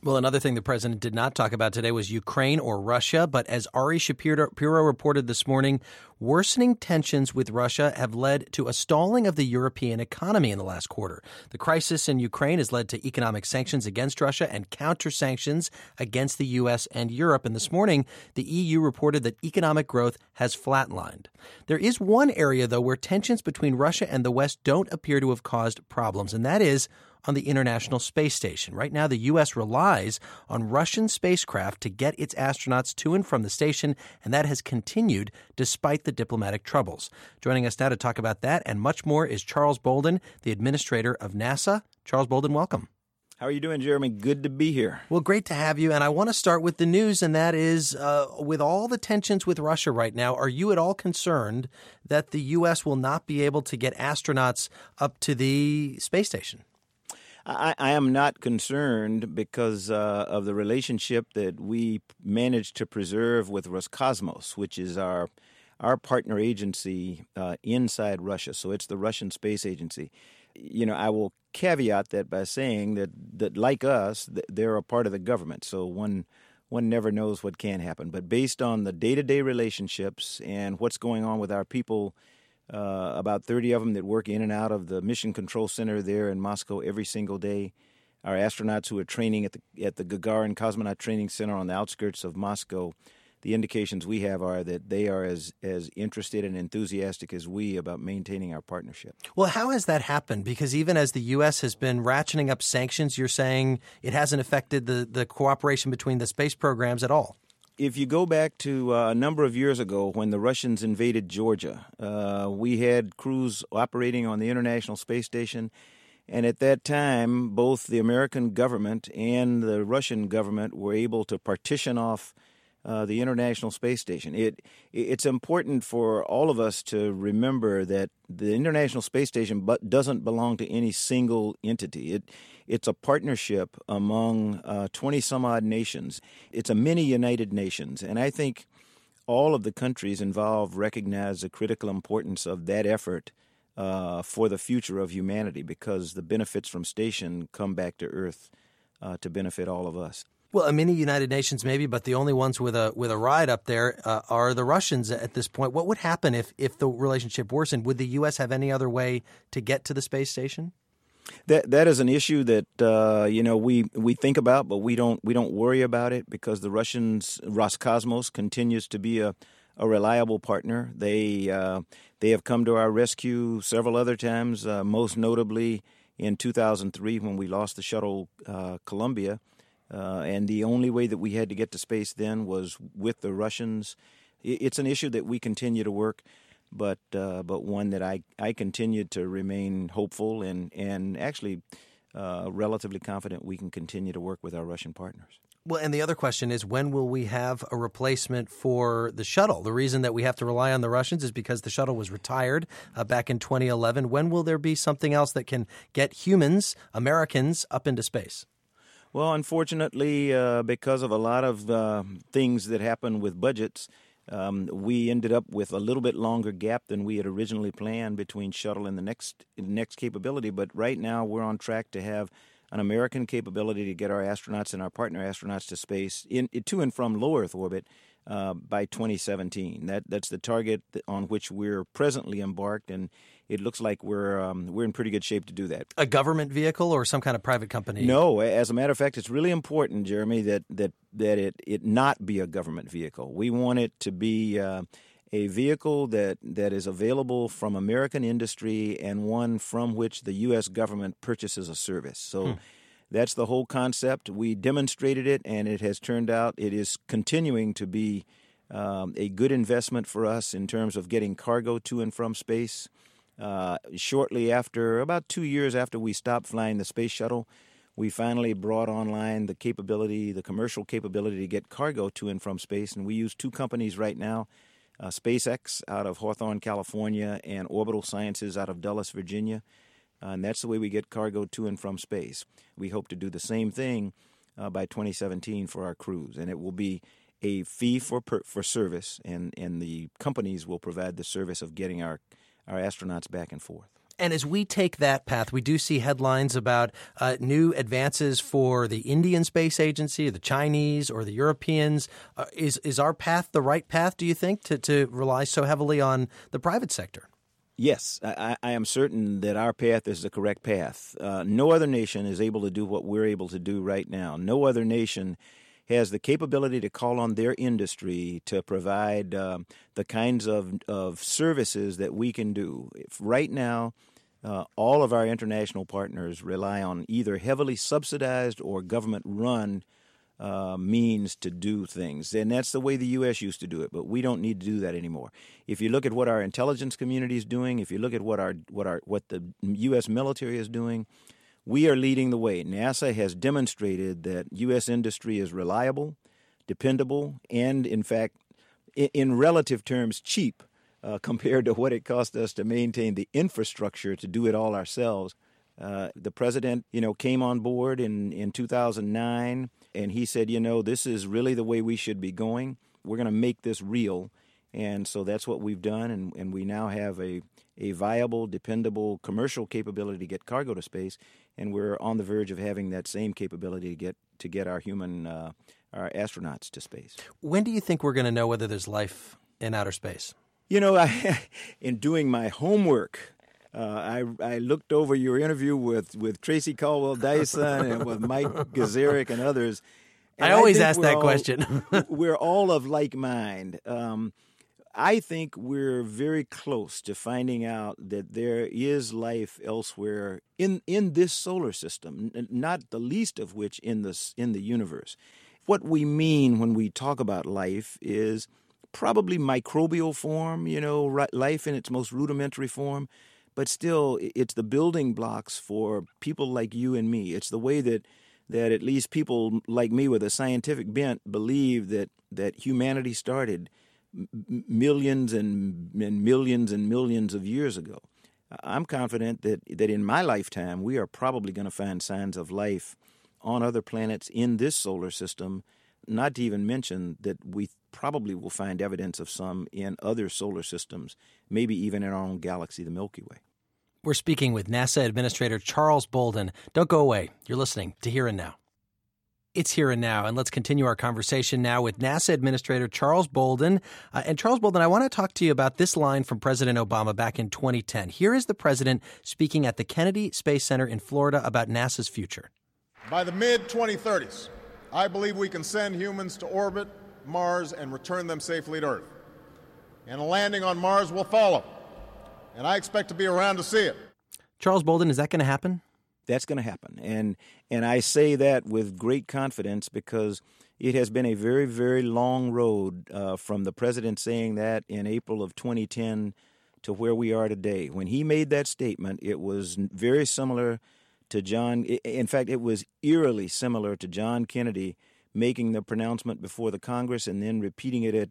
Well, another thing the president did not talk about today was Ukraine or Russia. But as Ari Shapiro reported this morning, worsening tensions with Russia have led to a stalling of the European economy in the last quarter. The crisis in Ukraine has led to economic sanctions against Russia and counter-sanctions against the U.S. and Europe. And this morning, the EU reported that economic growth has flatlined. There is one area, though, where tensions between Russia and the West don't appear to have caused problems, and that is on the International Space Station. Right now, the U.S. relies on Russian spacecraft to get its astronauts to and from the station, and that has continued despite the diplomatic troubles. Joining us now to talk about that and much more is Charles Bolden, the administrator of NASA. Charles Bolden, welcome. How are you doing, Jeremy? Good to be here. Well, great to have you. And I want to start with the news, and that is, with all the tensions with Russia right now, are you at all concerned that the U.S. will not be able to get astronauts up to the space station? I am not concerned because of the relationship that we managed to preserve with Roscosmos, which is our partner agency inside Russia. So it's the Russian Space Agency. You know, I will caveat that by saying that like us, they're a part of the government. So one never knows what can happen. But based on the day-to-day relationships and what's going on with our people, about 30 of them that work in and out of the Mission Control Center there in Moscow every single day. Our astronauts who are training at the Gagarin Cosmonaut Training Center on the outskirts of Moscow, the indications we have are that they are as interested and enthusiastic as we about maintaining our partnership. Well, how has that happened? Because even as the U.S. has been ratcheting up sanctions, you're saying it hasn't affected the cooperation between the space programs at all. If you go back to a number of years ago when the Russians invaded Georgia, we had crews operating on the International Space Station. And at that time, both the American government and the Russian government were able to partition off the International Space Station. It's important for all of us to remember that the International Space Station doesn't belong to any single entity. It's a partnership among 20-some-odd nations. It's a mini United Nations, and I think all of the countries involved recognize the critical importance of that effort for the future of humanity, because the benefits from station come back to Earth to benefit all of us. Well, a mini United Nations maybe, but the only ones with a ride up there are the Russians at this point. What would happen if the relationship worsened? Would the U.S. have any other way to get to the space station? That is an issue that we think about, but we don't worry about it because the Russians, Roscosmos, continues to be a reliable partner. They have come to our rescue several other times, most notably in 2003 when we lost the shuttle Columbia. And the only way that we had to get to space then was with the Russians. It's an issue that we continue to work, but one that I continue to remain hopeful and actually relatively confident we can continue to work with our Russian partners. Well, and the other question is, when will we have a replacement for the shuttle? The reason that we have to rely on the Russians is because the shuttle was retired back in 2011. When will there be something else that can get humans, Americans, up into space? Well, unfortunately, because of a lot of things that happened with budgets, we ended up with a little bit longer gap than we had originally planned between shuttle and the next capability. But right now, we're on track to have an American capability to get our astronauts and our partner astronauts to space to and from low Earth orbit by 2017. That's the target on which we're presently embarked, and it looks like we're in pretty good shape to do that. A government vehicle or some kind of private company? No, as a matter of fact, it's really important, Jeremy, that it not be a government vehicle. We want it to be a vehicle that is available from American industry and one from which the U.S. government purchases a service. So that's the whole concept. We demonstrated it, and it has turned out it is continuing to be a good investment for us in terms of getting cargo to and from space. Shortly after, about 2 years after we stopped flying the space shuttle, we finally brought online the capability, the commercial capability to get cargo to and from space. And we use two companies right now, SpaceX out of Hawthorne, California, and Orbital Sciences out of Dulles, Virginia. And that's the way we get cargo to and from space. We hope to do the same thing by 2017 for our crews. And it will be a fee for service, and the companies will provide the service of getting our astronauts back and forth. And as we take that path, we do see headlines about new advances for the Indian Space Agency, the Chinese, or the Europeans. Is our path the right path, do you think, to rely so heavily on the private sector? Yes, I am certain that our path is the correct path. No other nation is able to do what we're able to do right now. No other nation has the capability to call on their industry to provide the kinds of services that we can do. Right now, all of our international partners rely on either heavily subsidized or government-run means to do things. And that's the way the U.S. used to do it, but we don't need to do that anymore. If you look at what our intelligence community is doing, if you look at what the U.S. military is doing, we are leading the way. NASA has demonstrated that U.S. industry is reliable, dependable, and, in fact, in relative terms, cheap compared to what it cost us to maintain the infrastructure to do it all ourselves. The president, came on board in 2009, and he said, this is really the way we should be going. We're going to make this real. And so that's what we've done, and we now have a viable, dependable commercial capability to get cargo to space, and we're on the verge of having that same capability to get our our astronauts to space. When do you think we're going to know whether there's life in outer space? In doing my homework, I looked over your interview with Tracy Caldwell Dyson and with Mike Gazarek and others. And I always ask that question. We're all of like mind. I think we're very close to finding out that there is life elsewhere in this solar system, not the least of which in the universe. What we mean when we talk about life is probably microbial form, life in its most rudimentary form, but still it's the building blocks for people like you and me. It's the way that at least people like me with a scientific bent believe that humanity started millions and millions and millions of years ago. I'm confident that in my lifetime we are probably going to find signs of life on other planets in this solar system, not to even mention that we probably will find evidence of some in other solar systems, maybe even in our own galaxy, the Milky Way. We're speaking with NASA Administrator Charles Bolden. Don't go away. You're listening to Here and Now. It's Here and Now, and let's continue our conversation now with NASA Administrator Charles Bolden. And Charles Bolden, I want to talk to you about this line from President Obama back in 2010. Here is the president speaking at the Kennedy Space Center in Florida about NASA's future. By the mid-2030s, I believe we can send humans to orbit Mars and return them safely to Earth. And a landing on Mars will follow. And I expect to be around to see it. Charles Bolden, is that going to happen? That's going to happen. And I say that with great confidence because it has been a very, very long road from the president saying that in April of 2010 to where we are today. When he made that statement, it was very similar to John. In fact, it was eerily similar to John Kennedy making the pronouncement before the Congress and then repeating it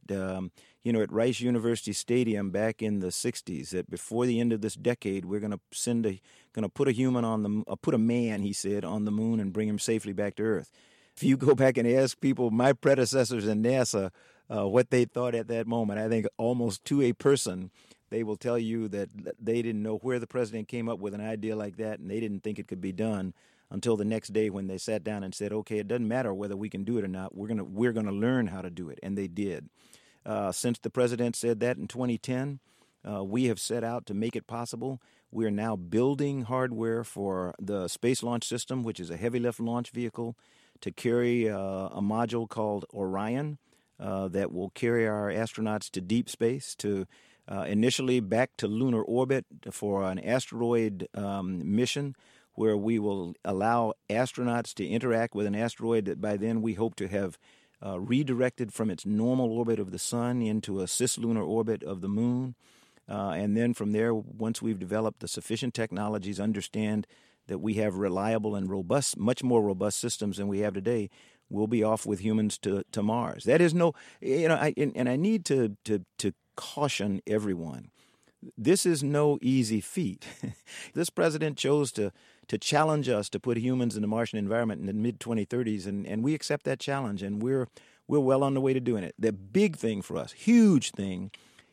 at Rice University Stadium back in the 60s, that before the end of this decade, we're going to put a human put a man, he said, on the moon and bring him safely back to Earth. If you go back and ask people, my predecessors in NASA, what they thought at that moment, I think almost to a person, they will tell you that they didn't know where the president came up with an idea like that, and they didn't think it could be done until the next day when they sat down and said, okay, it doesn't matter whether we can do it or not. We're going to learn how to do it, and they did. Since the president said that in 2010, we have set out to make it possible. We are now building hardware for the Space Launch System, which is a heavy-lift launch vehicle, to carry a module called Orion that will carry our astronauts to deep space, to initially back to lunar orbit for an asteroid mission, where we will allow astronauts to interact with an asteroid that by then we hope to have redirected from its normal orbit of the sun into a cislunar orbit of the moon. And then from there, once we've developed the sufficient technologies, understand that we have reliable and robust, much more robust systems than we have today, we'll be off with humans to Mars. That is no, I need to caution everyone. This is no easy feat. This president chose to challenge us to put humans in the Martian environment in the mid-2030s, and we accept that challenge, and we're well on the way to doing it. The big thing for us, huge thing,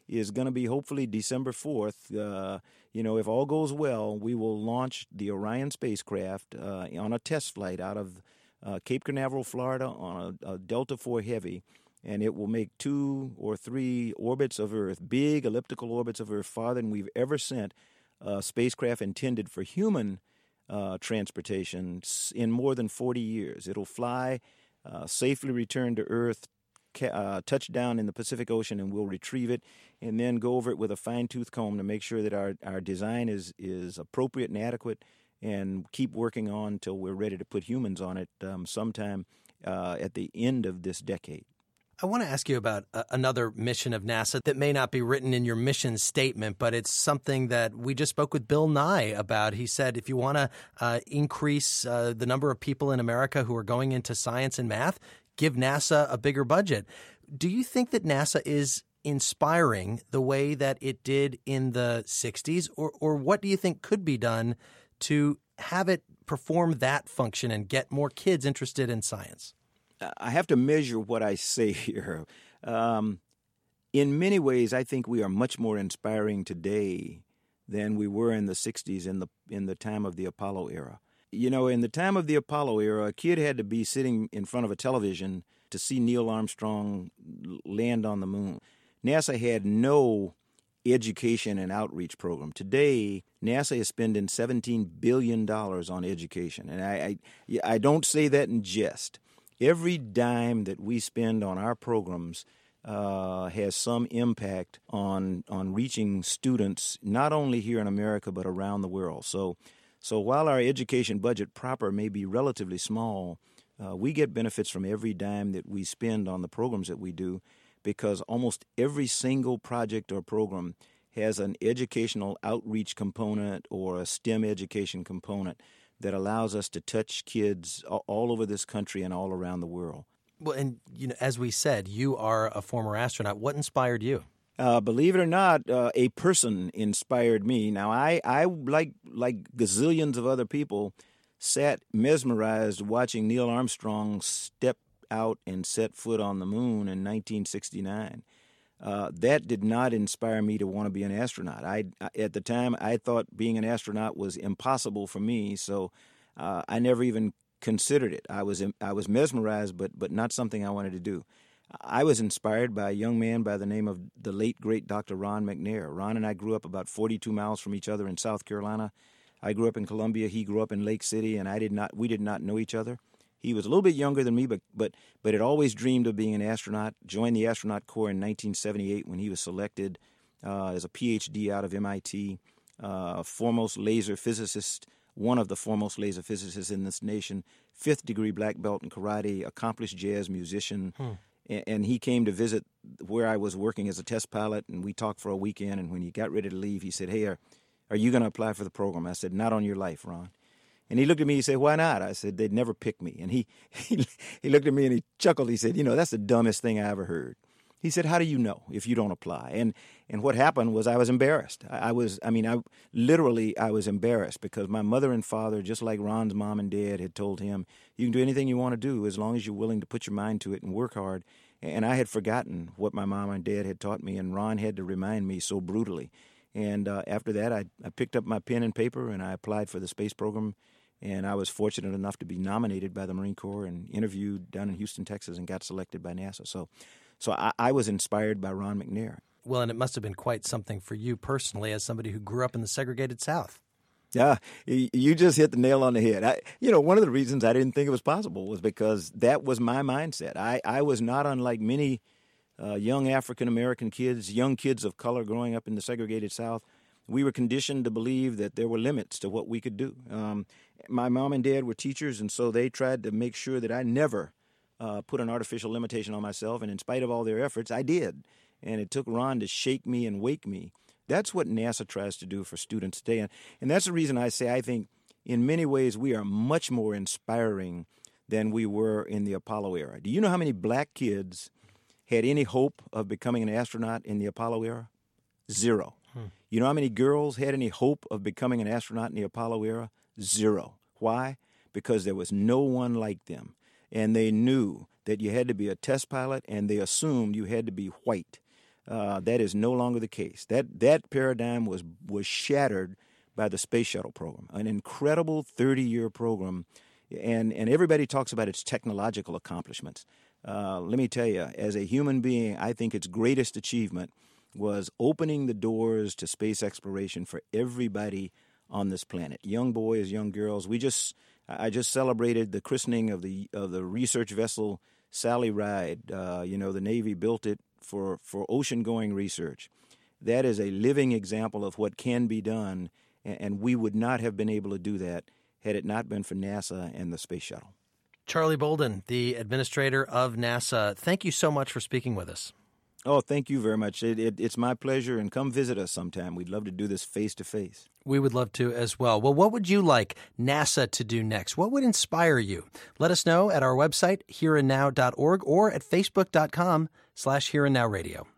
is going to be hopefully December 4th. If all goes well, we will launch the Orion spacecraft on a test flight out of Cape Canaveral, Florida, on a Delta IV Heavy, and it will make 2 or 3 orbits of Earth, big elliptical orbits of Earth, farther than we've ever sent a spacecraft intended for human transportation in more than 40 years. It'll fly, safely return to Earth, touch down in the Pacific Ocean, and we'll retrieve it and then go over it with a fine-tooth comb to make sure that our design is appropriate and adequate, and keep working on until we're ready to put humans on it sometime at the end of this decade. I want to ask you about another mission of NASA that may not be written in your mission statement, but it's something that we just spoke with Bill Nye about. He said if you want to increase the number of people in America who are going into science and math, give NASA a bigger budget. Do you think that NASA is inspiring the way that it did in the 60s, or what do you think could be done to have it perform that function and get more kids interested in science? I have to measure what I say here. In many ways, I think we are much more inspiring today than we were in the 60s in the time of the Apollo era. In the time of the Apollo era, a kid had to be sitting in front of a television to see Neil Armstrong land on the moon. NASA had no education and outreach program. Today, NASA is spending $17 billion on education. And I don't say that in jest. Every dime that we spend on our programs has some impact on reaching students, not only here in America, but around the world. So while our education budget proper may be relatively small, we get benefits from every dime that we spend on the programs that we do, because almost every single project or program has an educational outreach component or a STEM education component that allows us to touch kids all over this country and all around the world. Well, and as we said, you are a former astronaut. What inspired you? Believe it or not, a person inspired me. Now, I like gazillions of other people, sat mesmerized watching Neil Armstrong step out and set foot on the moon in 1969. That did not inspire me to want to be an astronaut. At the time, I thought being an astronaut was impossible for me, so I never even considered it. I was mesmerized, but not something I wanted to do. I was inspired by a young man by the name of the late, great Dr. Ron McNair. Ron and I grew up about 42 miles from each other in South Carolina. I grew up in Columbia. He grew up in Lake City, and we did not know each other. He was a little bit younger than me, but had always dreamed of being an astronaut. Joined the astronaut corps in 1978 when he was selected as a PhD out of MIT, foremost laser physicist, one of the foremost laser physicists in this nation, 5th degree black belt in karate, accomplished jazz musician. And he came to visit where I was working as a test pilot, and we talked for a weekend. And when he got ready to leave, he said, "Hey, are you going to apply for the program?" I said, "Not on your life, Ron." And he looked at me, he said, "Why not?" I said, "They'd never pick me." And he looked at me and he chuckled. He said, "That's the dumbest thing I ever heard." He said, "How do you know if you don't apply?" And what happened was I was embarrassed. I was embarrassed because my mother and father, just like Ron's mom and dad, had told him, "You can do anything you want to do as long as you're willing to put your mind to it and work hard." And I had forgotten what my mom and dad had taught me, and Ron had to remind me so brutally. And after that, I picked up my pen and paper and I applied for the space program. And I was fortunate enough to be nominated by the Marine Corps and interviewed down in Houston, Texas, and got selected by NASA. So I was inspired by Ron McNair. Well, and it must have been quite something for you personally as somebody who grew up in the segregated South. Yeah, you just hit the nail on the head. One of the reasons I didn't think it was possible was because that was my mindset. I was not unlike many young African-American kids, young kids of color growing up in the segregated South. We were conditioned to believe that there were limits to what we could do. My mom and dad were teachers, and so they tried to make sure that I never put an artificial limitation on myself, and in spite of all their efforts, I did. And it took Ron to shake me and wake me. That's what NASA tries to do for students today. And that's the reason I say I think in many ways we are much more inspiring than we were in the Apollo era. Do you know how many black kids had any hope of becoming an astronaut in the Apollo era? 0. You know how many girls had any hope of becoming an astronaut in the Apollo era? 0. Why? Because there was no one like them. And they knew that you had to be a test pilot, and they assumed you had to be white. That is no longer the case. That paradigm was shattered by the Space Shuttle program, an incredible 30-year program, and everybody talks about its technological accomplishments. Let me tell you, as a human being, I think its greatest achievement was opening the doors to space exploration for everybody on this planet, young boys, young girls. I just celebrated the christening of the research vessel Sally Ride. The Navy built it for ocean-going research. That is a living example of what can be done, and we would not have been able to do that had it not been for NASA and the Space Shuttle. Charlie Bolden, the administrator of NASA, thank you so much for speaking with us. Oh, thank you very much. It's my pleasure, and come visit us sometime. We'd love to do this face-to-face. We would love to as well. Well, what would you like NASA to do next? What would inspire you? Let us know at our website, hereandnow.org, or at facebook.com/hereandnowradio.